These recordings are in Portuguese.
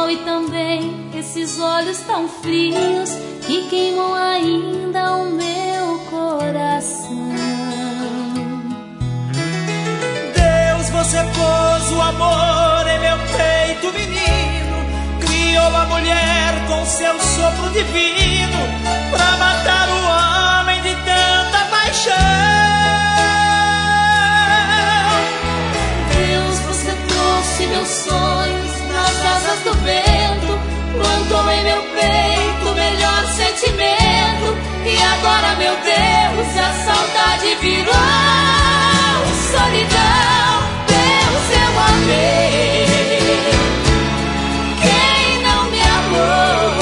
foi também esses olhos tão frios que queimam ainda o meu coração. Deus, você pôs o amor em meu peito, menino. Criou a mulher com seu sopro divino pra matar o homem de tanta paixão. Deus, você trouxe meus sonhos nas asas do vento, plantou em meu peito o melhor sentimento, e agora, meu Deus, a saudade virou solidão. Deus, eu amei quem não me amou,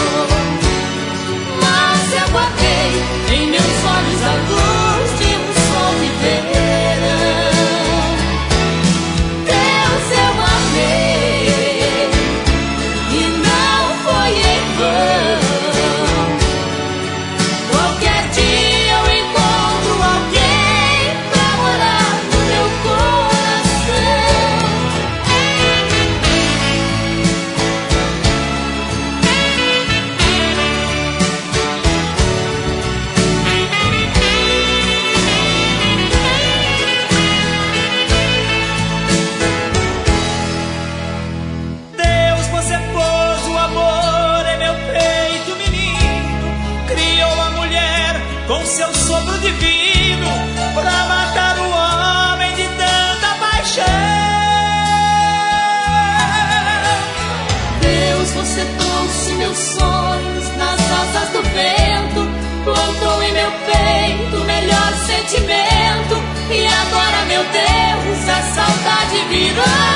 mas eu guardei em meus olhos a luz de um sol de verão. Deus, eu amei e não foi em vão. Qualquer dia eu encontro alguém pra morar no meu coração. Deus, você pôs o amor em meu peito, menino. Criou a mulher com seu sopro divino pra matar o homem de tanta paixão. Deus, você trouxe meus sonhos nas asas do vento, plantou em meu peito o melhor sentimento, e agora, meu Deus, a saudade virou